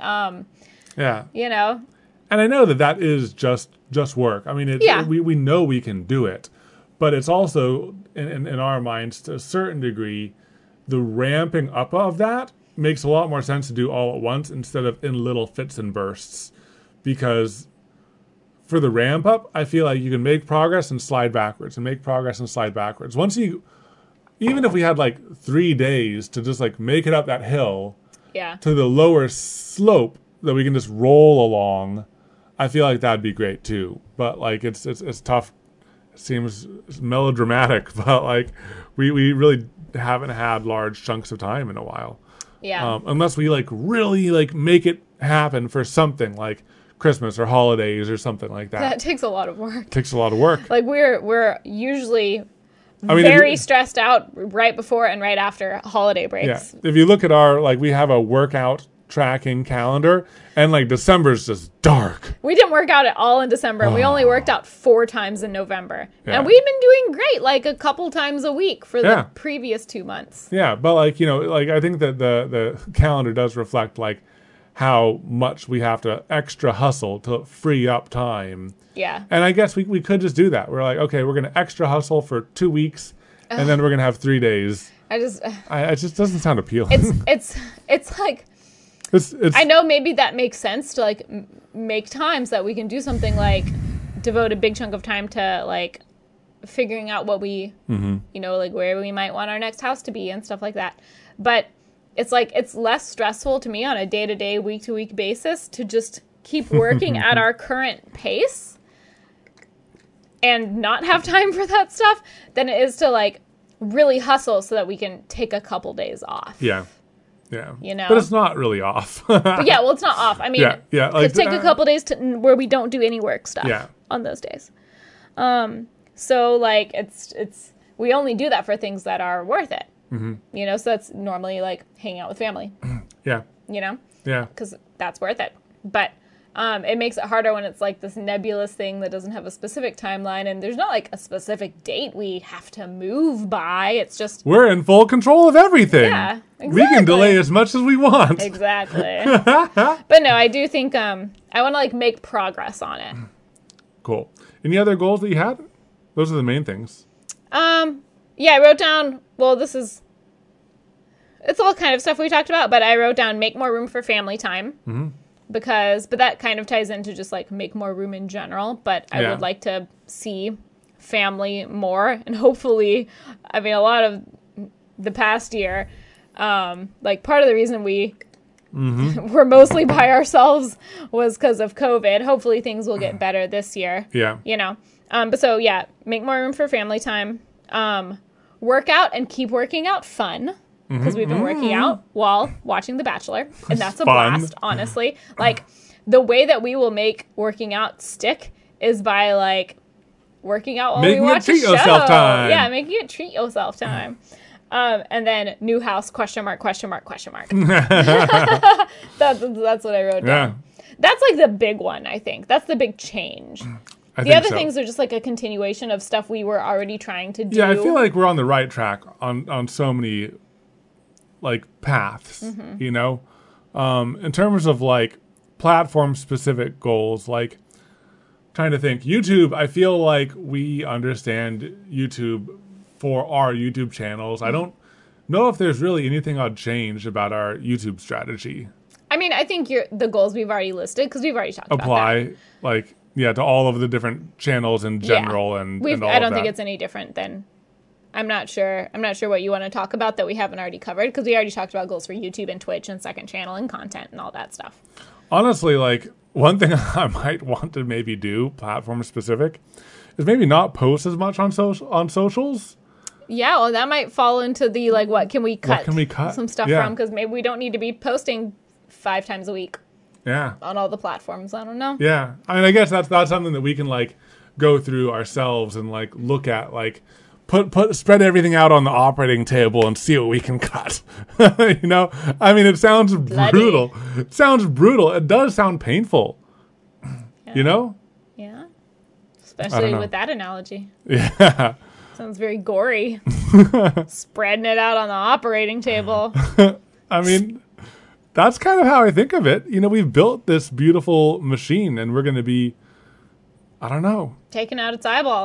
And I know that is just work. I mean, we know we can do it, but it's also in our minds to a certain degree the ramping up of that makes a lot more sense to do all at once instead of in little fits and bursts. Because for the ramp up, I feel like you can make progress and slide backwards and make progress and slide backwards. Even if we had like 3 days to just like make it up that hill to the lower slope that we can just roll along, I feel like that'd be great too. But like it's tough. It seems melodramatic, but like we really haven't had large chunks of time in a while. Yeah. Unless we like really like make it happen for something like Christmas or holidays or something like that. That takes a lot of work. It takes a lot of work. Like we're usually very stressed out right before and right after holiday breaks. Yeah. If you look at our, like, we have a workout tracking calendar, and like December's just dark. We didn't work out at all in December, and we only worked out 4 times in November. Yeah. And we've been doing great, like a couple times a week for the previous 2 months. Yeah, but like, you know, like I think that the calendar does reflect like how much we have to extra hustle to free up time. Yeah. And I guess we could just do that. We're like, okay, we're going to extra hustle for 2 weeks, and then we're going to have 3 days. It just doesn't sound appealing. It's like, it's I know maybe that makes sense to like make time so that we can do something like devote a big chunk of time to like figuring out what we, you know, like where we might want our next house to be and stuff like that. But it's like, it's less stressful to me on a day-to-day, week-to-week basis to just keep working at our current pace and not have time for that stuff than it is to like really hustle so that we can take a couple days off. Yeah. Yeah. You know? But it's not really off. But yeah, well, it's not off. I mean, like, could take a couple days where we don't do any work stuff on those days. So like it's we only do that for things that are worth it. You know, so that's normally like hanging out with family. Yeah. You know? Yeah. Because that's worth it. But it makes it harder when it's like this nebulous thing that doesn't have a specific timeline, and there's not like a specific date we have to move by. It's just we're in full control of everything. Yeah, exactly. We can delay as much as we want. Exactly. But no, I do think I want to like make progress on it. Cool. Any other goals that you had? Those are the main things. Yeah, I wrote down, well, it's all kind of stuff we talked about, but I wrote down make more room for family time. But that kind of ties into just like make more room in general. But I would like to see family more, and hopefully, I mean, a lot of the past year, like part of the reason we were mostly by ourselves was because of COVID. Hopefully things will get better this year. Yeah. You know, but so yeah, make more room for family time, work out and keep working out fun. Because we've been working out while watching The Bachelor, and that's a blast, honestly. Like, the way that we will make working out stick is by, like, working out while we watch a show. Making it treat yourself time. Yeah, making it treat yourself time. And then, new house, question mark, question mark, question mark. That's what I wrote down. That's, like, the big one, I think. That's the big change. The other things are just, like, a continuation of stuff we were already trying to do. Yeah, I feel like we're on the right track on so many like paths, you know, in terms of like platform specific goals, like trying to think YouTube. I feel like we understand YouTube for our YouTube channels. I don't know if there's really anything I'd change about our YouTube strategy. I mean, I think the goals we've already listed, because we've already talked about that. Like, to all of the different channels in general and all I don't think it's any different than, I'm not sure what you want to talk about that we haven't already covered, because we already talked about goals for YouTube and Twitch and second channel and content and all that stuff. Honestly, like, one thing I might want to maybe do, platform specific, is maybe not post as much on socials. Yeah, well, that might fall into the, like, what can we cut some stuff from, because maybe we don't need to be posting 5 times a week. Yeah. On all the platforms. I don't know. Yeah. I mean, I guess that's something that we can, like, go through ourselves and, like, look at, like, spread everything out on the operating table and see what we can cut. You know? I mean, it sounds brutal. It sounds brutal. It does sound painful. Yeah. You know? Yeah. Especially with that analogy. Yeah. Sounds very gory. Spreading it out on the operating table. I mean, that's kind of how I think of it. You know, we've built this beautiful machine and we're going to be, I don't know. Taking out its eyeballs.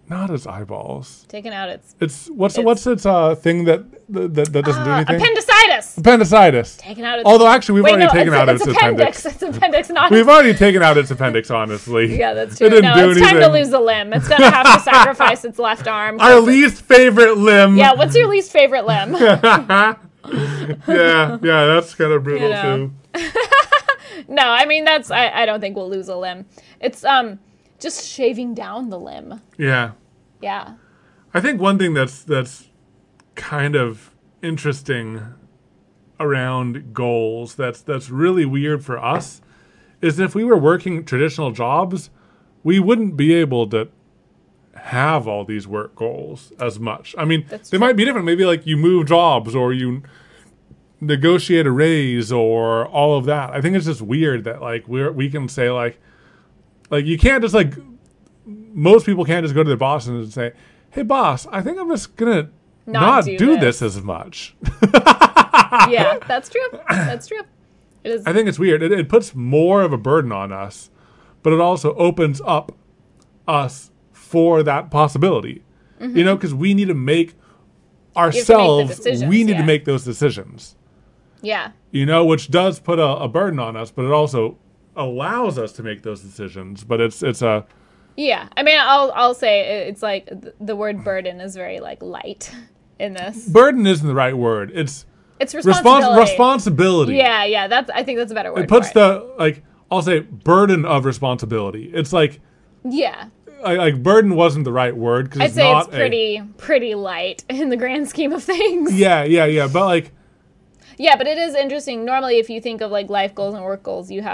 Not its eyeballs. Taken out its What's its thing that doesn't do anything? appendicitis. Appendicitis. Taken out its. Although actually we've Wait, already no, taken out its appendix. It's appendix, not. We've already taken out its appendix, honestly. Yeah, that's true. It didn't do it's time to anything. lose a limb. It's gonna have to sacrifice its left arm. Our least favorite limb. Yeah, what's your least favorite limb? yeah, that's kind of brutal too. No, I mean I don't think we'll lose a limb. It's just shaving down the limb. Yeah. Yeah. I think one thing that's kind of interesting around goals that's really weird for us is if we were working traditional jobs, we wouldn't be able to have all these work goals as much. I mean, they might be different. Maybe like you move jobs or you negotiate a raise or all of that. I think it's just weird that like we can say like you can't just like most people can't just go to their boss and say, "Hey boss, I think I'm just gonna not do this as much." Yeah, that's true. That's true. It is. I think it's weird. It puts more of a burden on us, but it also opens up us for that possibility. Mm-hmm. You know, because we need to make ourselves. We need to make those decisions. Yeah. You know, which does put a burden on us, but it also allows us to make those decisions. But it's a. Yeah, I mean, I'll say it's like the word burden is very like light in this. Burden isn't the right word. It's responsibility. Responsibility. Yeah. I think that's a better word. It puts I'll say burden of responsibility. It's like. Yeah. Like burden wasn't the right word because I'd say it's pretty light in the grand scheme of things. Yeah, but like. Yeah, but it is interesting. Normally, if you think of like life goals and work goals, you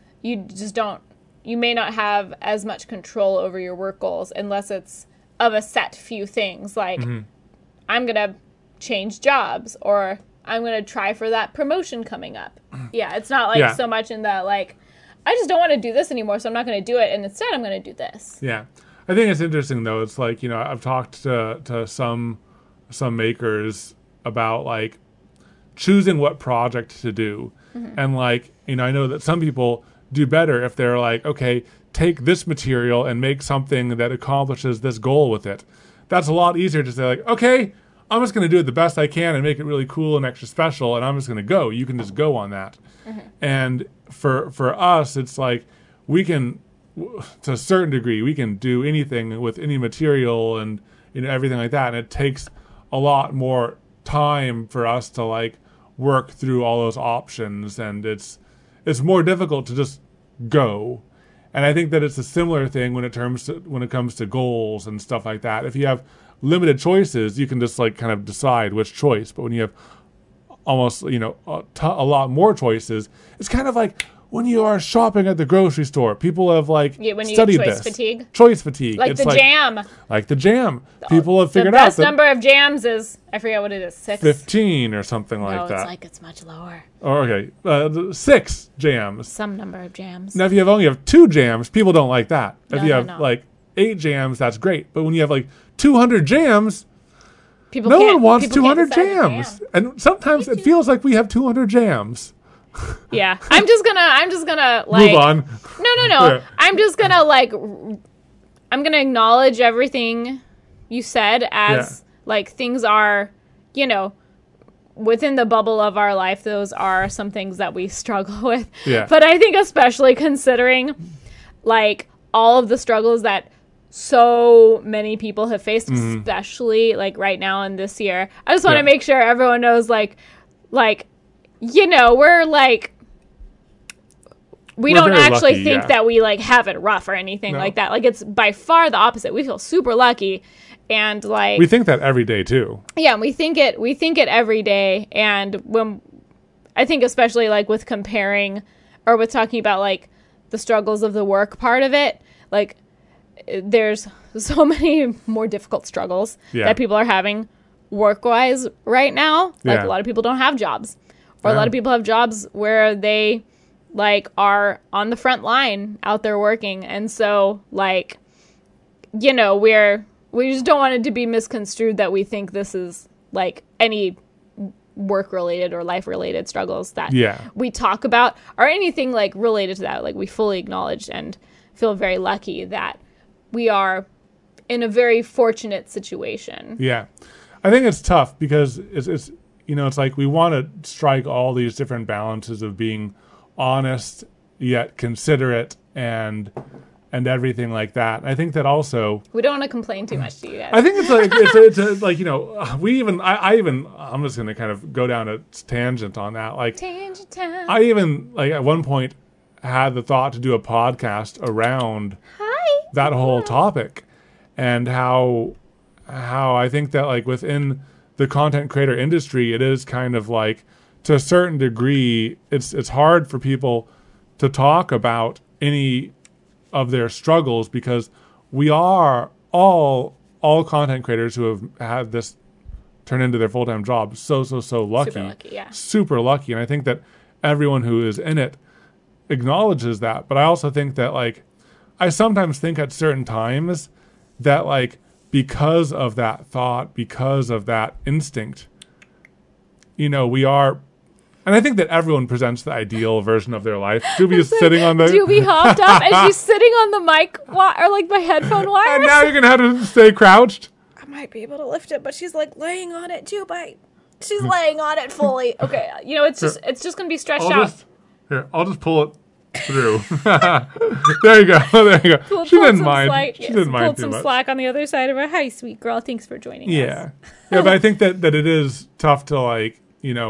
may not have as much control over your work goals unless it's of a set few things. Like, I'm going to change jobs or I'm going to try for that promotion coming up. Yeah, it's not like so much in that, like, I just don't want to do this anymore, so I'm not going to do it. And instead, I'm going to do this. Yeah. I think it's interesting, though. It's like, you know, I've talked to some makers about, like, choosing what project to do. Mm-hmm. And, like, you know, I know that some people do better if they're like, okay, take this material and make something that accomplishes this goal with it. That's a lot easier to say, like, okay, I'm just going to do it the best I can and make it really cool and extra special, and I'm just going to go. You can just go on that. Mm-hmm. And for us, it's like we can, to a certain degree, we can do anything with any material and, you know, everything like that. And it takes a lot more time for us to, like, work through all those options, and it's more difficult to just go. And I think that it's a similar thing when it comes to goals and stuff like that. If you have limited choices, you can just like kind of decide which choice. But when you have almost, you know, a lot more choices, it's kind of like when you are shopping at the grocery store. People have like studied this. Choice fatigue. Like it's the jam. Like the jam. People have figured out the best number of jams is, I forget what it is, 6? 15 or something like that. No, it's much lower. Oh, okay. 6 jams. Some number of jams. Now, if you only have 2 jams, people don't like that. If you have like 8 jams, that's great. But when you have like 200 jams, no one wants 200 jams. And sometimes it feels like we have 200 jams. Yeah, I'm just gonna like move on. No. Yeah. I'm just gonna like I'm gonna acknowledge everything you said as like things are, you know, within the bubble of our life. Those are some things that we struggle with. Yeah. But I think especially considering like all of the struggles that so many people have faced, especially like right now in this year. I just want to make sure everyone knows like. You know, we're like, we're don't actually lucky, think that we like have it rough or anything like that. Like it's by far the opposite. We feel super lucky, and like we think that every day too. Yeah, we think it every day. And when I think especially like with comparing or with talking about like the struggles of the work part of it, like there's so many more difficult struggles that people are having work-wise right now. Like a lot of people don't have jobs. Or a lot of people have jobs where they, like, are on the front line out there working. And so, like, you know, we just don't want it to be misconstrued that we think this is, like, any work-related or life-related struggles that we talk about or anything, like, related to that. Like, we fully acknowledge and feel very lucky that we are in a very fortunate situation. Yeah. I think it's tough because it's it's like we want to strike all these different balances of being honest yet considerate and everything like that. I think that also We don't want to complain too much to you guys. I think it's like it's like I'm just going to kind of go down a tangent on that. Like Tangent time. I even like at one point had the thought to do a podcast around Hi. that whole topic and how I think that like within the content creator industry, it is kind of like to a certain degree, it's hard for people to talk about any of their struggles because we are all content creators who have had this turn into their full-time job so lucky. Super lucky, yeah. Super lucky. And I think that everyone who is in it acknowledges that. But I also think that like I sometimes think at certain times that like because of that thought, because of that instinct, we are. And I think that everyone presents the ideal version of their life. Doobie is sitting on the... Doobie hopped up and she's sitting on the mic or like my headphone wires. And now you're going to have to stay crouched. I might be able to lift it, but she's like laying on it too, she's laying on it fully. Okay, it's just going to be stretched out. I'll just pull it through. There you go. She didn't mind. She didn't mind pulled too some much. slack on the other side of her. Hi, sweet girl. Thanks for joining us. Yeah. But I think that it is tough to like,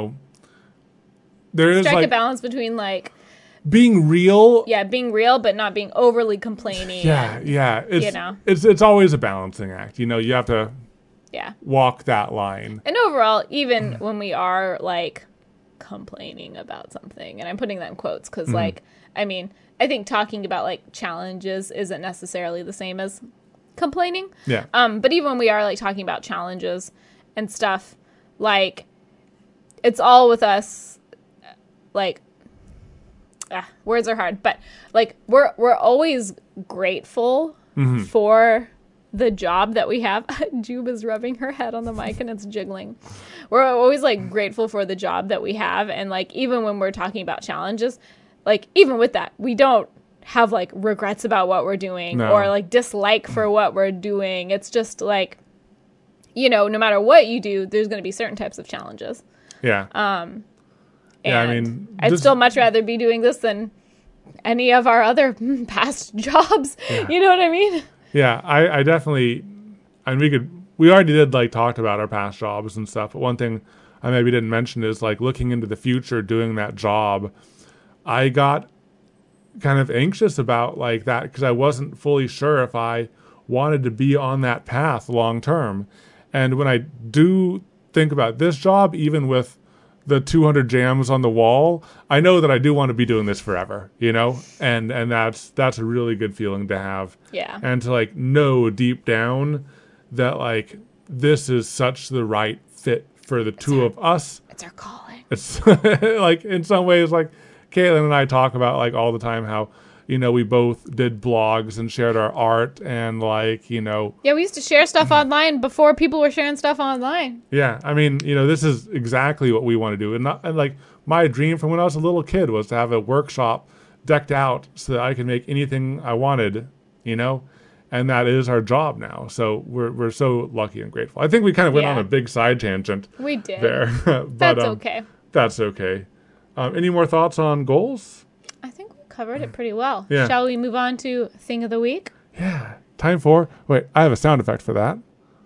there is Strike like a balance between like being real. yeah, being real but not being overly complaining. Yeah. It's always a balancing act. You have to Yeah. walk that line. And overall, even when we are like complaining about something, and I'm putting that in quotes because like, I mean, I think talking about like challenges isn't necessarily the same as complaining. Yeah. But even when we are like talking about challenges and stuff, like it's all with us. Like, words are hard, but like we're always grateful for the job that we have. Juba's rubbing her head on the mic and it's jiggling. We're always like grateful for the job that we have, and like even when we're talking about challenges, like even with that, we don't have like regrets about what we're doing or like dislike for what we're doing. It's just like, no matter what you do, there's going to be certain types of challenges. Yeah. Yeah, I mean, I'd still much rather be doing this than any of our other past jobs. Yeah. You know what I mean? Yeah, I definitely, and we already did like talked about our past jobs and stuff, but one thing I maybe didn't mention is like looking into the future doing that job, I got kind of anxious about like that because I wasn't fully sure if I wanted to be on that path long term. And when I do think about this job, even with the 200 jams on the wall, I know that I do want to be doing this forever, and that's a really good feeling to have. Yeah. And to like know deep down that like this is such the right fit for the two of us. It's our calling. It's like in some ways like Caitlin and I talk about like all the time how we both did blogs and shared our art and like, Yeah, we used to share stuff online before people were sharing stuff online. Yeah, I mean, this is exactly what we want to do. And like my dream from when I was a little kid was to have a workshop decked out so that I could make anything I wanted, and that is our job now. So we're so lucky and grateful. I think we kind of went on a big side tangent. We did. There. But, That's okay. That's okay. Any more thoughts on goals? I think we covered it pretty well. Yeah. Shall we move on to Thing of the Week? Yeah. Time for... Wait, I have a sound effect for that.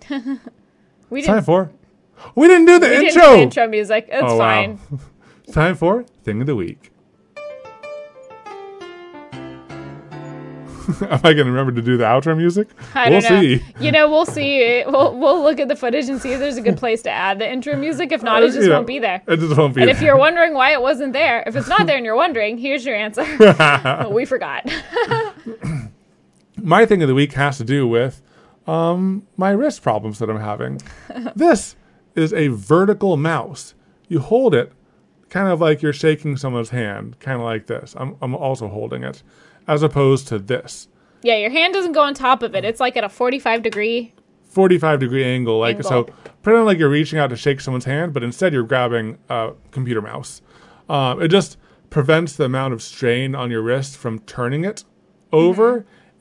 We didn't do the intro! Didn't do the intro music. It's fine. Wow. Time for Thing of the Week. Am I going to remember to do the outro music? I don't know. See. We'll see. We'll look at the footage and see if there's a good place to add the intro music. If not, it just won't be there. It just won't be and there. if you're wondering why it wasn't there, if it's not there and you're wondering, here's your answer. We forgot. My Thing of the Week has to do with my wrist problems that I'm having. This is a vertical mouse. You hold it kind of like you're shaking someone's hand, kind of like this. I'm also holding it, as opposed to this. Yeah, your hand doesn't go on top of it. It's like at a 45-degree angle. Like so, pretend like you're reaching out to shake someone's hand, but instead you're grabbing a computer mouse. It just prevents the amount of strain on your wrist from turning it over,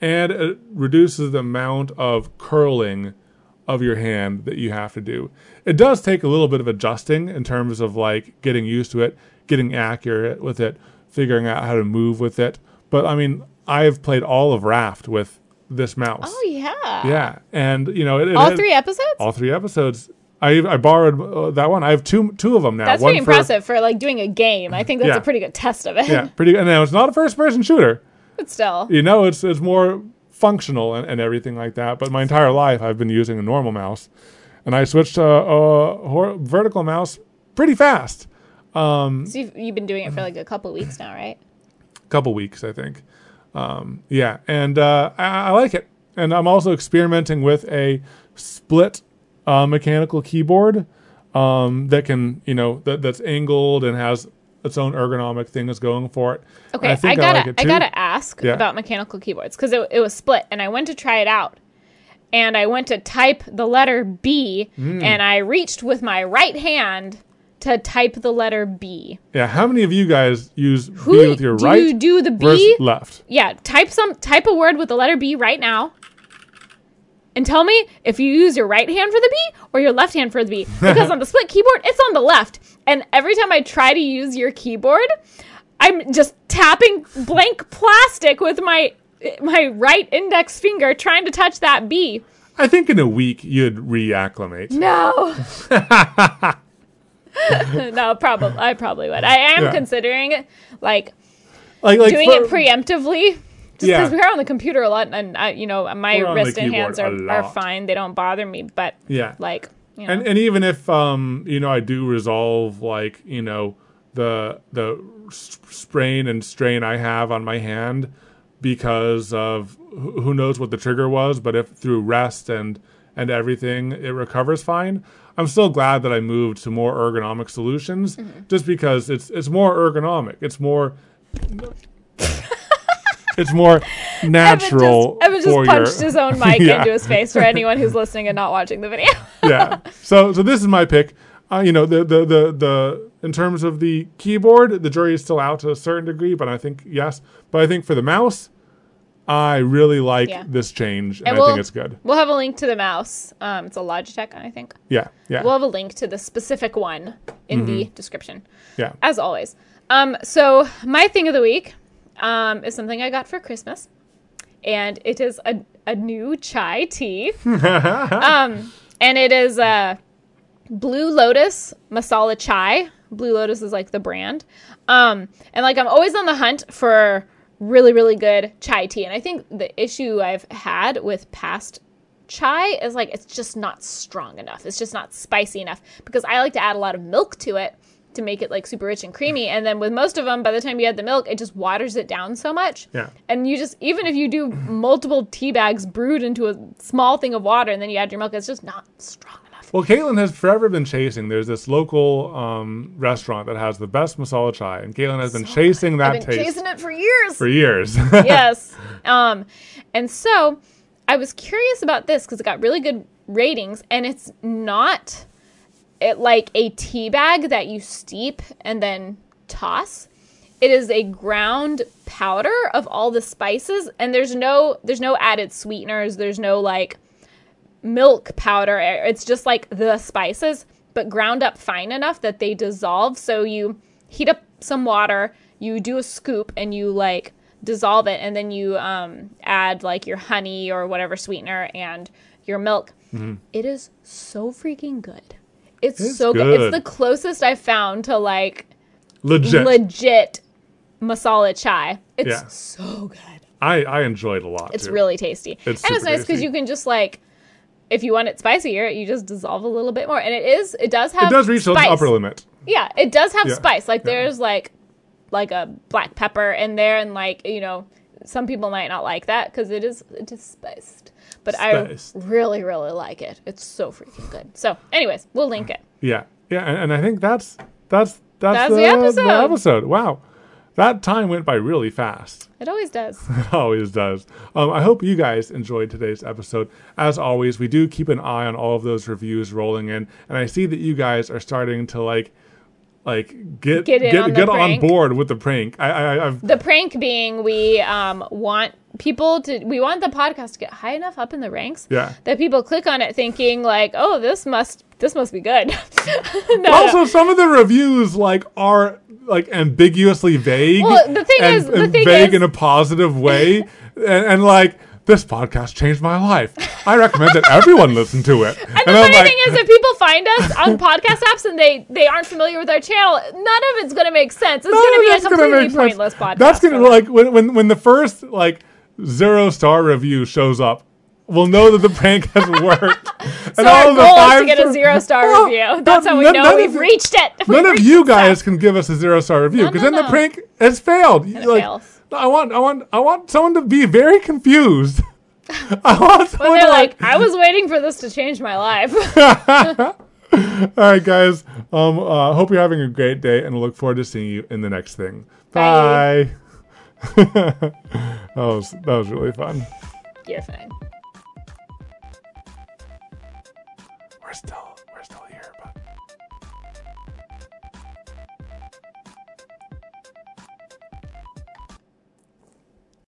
and it reduces the amount of curling of your hand that you have to do. It does take a little bit of adjusting in terms of like getting used to it, getting accurate with it, figuring out how to move with it. But I mean, I've played all of Raft with this mouse. Oh yeah. Yeah, and you know, All 3 episodes. all 3 episodes. I borrowed that one. I have two of them now. That's one pretty impressive for like doing a game. I think that's Yeah. a pretty good test of it. Yeah, pretty. And now it's not a first-person shooter. But still. You know, it's more functional and everything like that. But my entire life, I've been using a normal mouse, and I switched to a vertical mouse pretty fast. So you've been doing it for like a couple weeks now, right? Couple weeks, I think. Yeah, and I like it. And I'm also experimenting with a split mechanical keyboard that can, you know, that's angled and has its own ergonomic thing that's going for it. Okay, And think like it I too. gotta ask Yeah. about mechanical keyboards because it was split, and I went to try it out, and I went to type the letter B, and I reached with my right hand to type the letter B. Yeah, how many of you guys use B with your do right you do the B? versus left? Yeah, type a word with the letter B right now. And tell me if you use your right hand for the B or your left hand for the B. Because on the split keyboard, it's on the left. And every time I try to use your keyboard, I'm just tapping blank plastic with my right index finger trying to touch that B. I think in a week you'd reacclimate. No. No, I probably would. I am Yeah. considering it, like doing doing it preemptively. Just Yeah. because we're on the computer a lot, and you know, my We're on the wrist and hands keyboard a are lot. fine. They don't bother me. But Yeah. like, you know, And even if you know, I do resolve like, you know, the sprain and strain I have on my hand because of who knows what the trigger was, but if through rest and everything it recovers fine, I'm still glad that I moved to more ergonomic solutions just because it's more ergonomic. It's more it's more natural. Evan just for punched your, his own mic Yeah. into his face for anyone who's listening and not watching the video. Yeah. So this is my pick. You know, the in terms of the keyboard, the jury is still out to a certain degree, but I think yes. But I think for the mouse, I really like Yeah. this change, and And I think it's good. We'll have a link to the mouse. It's a Logitech, I think. Yeah. Yeah. We'll have a link to the specific one in the description, yeah. as always. So my thing of the week is something I got for Christmas, and it is a new chai tea. And it is Blue Lotus Masala Chai. Blue Lotus is like the brand. And like I'm always on the hunt for really, really good chai tea. And I think the issue I've had with past chai is like it's just not strong enough. It's just not spicy enough because I like to add a lot of milk to it to make it like super rich and creamy. And then with most of them, by the time you add the milk, it just waters it down so much. Yeah. And you just, even if you do multiple tea bags brewed into a small thing of water and then you add your milk, it's just not strong enough. Well, Caitlin has forever been chasing. There's this local restaurant that has the best masala chai, and Caitlin has been chasing that I've been taste chasing it for years. for years. Yes. And so I was curious about this because it got really good ratings, and it's not like a tea bag that you steep and then toss. It is a ground powder of all the spices, and there's no added sweeteners. There's no like milk powder. It's just like the spices, but ground up fine enough that they dissolve. So you heat up some water, you do a scoop, and you like dissolve it, and then you add like your honey or whatever sweetener and your milk. It is so freaking good. It's so good. good. It's the closest I've found to like Legit. masala chai. It's Yeah. so good. I enjoy it a lot. It's too. really tasty. It's and it's super nice because tasty. you can just like, if you want it spicier, you just dissolve a little bit more. And it does have It does reach spice. the upper limit. Yeah, it does have Yeah. spice. Like Yeah. there's like a black pepper in there, and like, you know, some people might not like that because it is spiced. But Spiced. I really, really like it. It's so freaking good. So, anyways, we'll link it. Yeah, yeah, and I think that's the the episode. Wow, that time went by really fast. It always does. It always does. I hope you guys enjoyed today's episode. As always, we do keep an eye on all of those reviews rolling in, and I see that you guys are starting to like like get on on board with the prank. I've The prank being we want the podcast to get high enough up in the ranks that people click on it thinking like, oh, this must be good. Also, some of the reviews like are like ambiguously vague. Well, the thing vague is in a positive way, and like, this podcast changed my life. I recommend that everyone listen to it. And the funny thing is, if people find us on podcast apps and they aren't familiar with our channel, none of it's going to make sense. It's going to be a completely pointless podcast. That's going to, like, when the first, like, 0-star review shows up, we'll know that the prank has worked. So our goal is to get a 0-star review. That's how we know we've reached it. None of you guys can give us a 0-star review, because then the prank has failed. It fails. I want someone to be very confused. I want someone when they're like, I was waiting for this to change my life. All right, guys. Hope you're having a great day, and look forward to seeing you in the next thing. Bye. That was really fun. You're fine. We're still